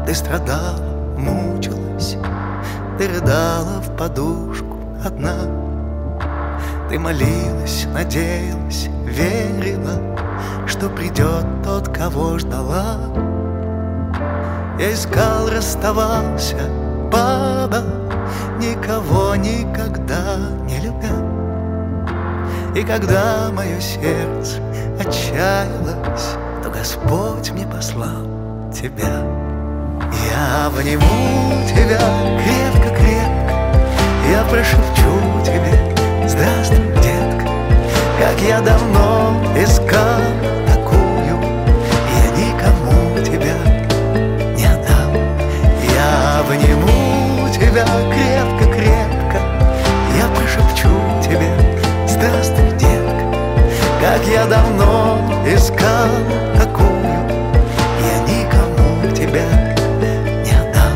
Ты страдала, мучилась, ты рыдала в подушку одна. Ты молилась, надеялась, верила, что придет тот, кого ждала. Я искал, расставался, падал, никого никогда не любя. И когда мое сердце отчаялось, то Господь мне послал тебя. Я обниму тебя крепко-крепко, я прошепчу тебе: здравствуй, детка. Как я давно искал такую, я никому тебя не отдам. Я обниму тебя крепко-крепко, я прошепчу тебе: здравствуй, детка. Как я давно искал такую, я никому тебя не отдам.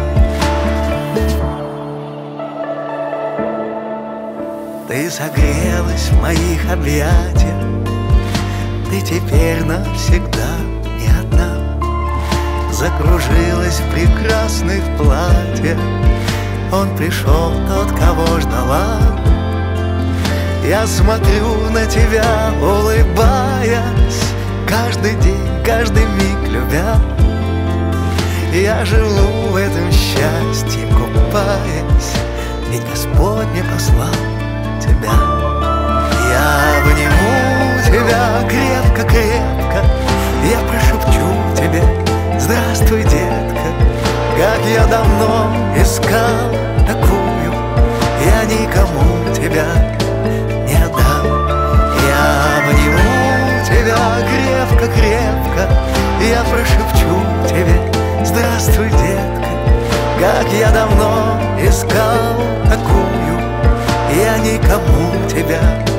Ты согрелась в моих объятиях, ты теперь навсегда не одна. Закружилась в прекрасных платьях, он пришел, тот, кого ждала. Я смотрю на тебя, улыбаясь, каждый день, каждый миг любя. Я живу в этом счастье, купаясь, ведь Господь мне послал тебя. Я обниму тебя крепко-крепко, я прошепчу тебе: здравствуй, детка. Как я давно искал такую, я никому тебя не отдам. Я обниму тебя крепко-крепко, я прошепчу тебе: здравствуй, детка. Как я давно искал такую, я никому тебя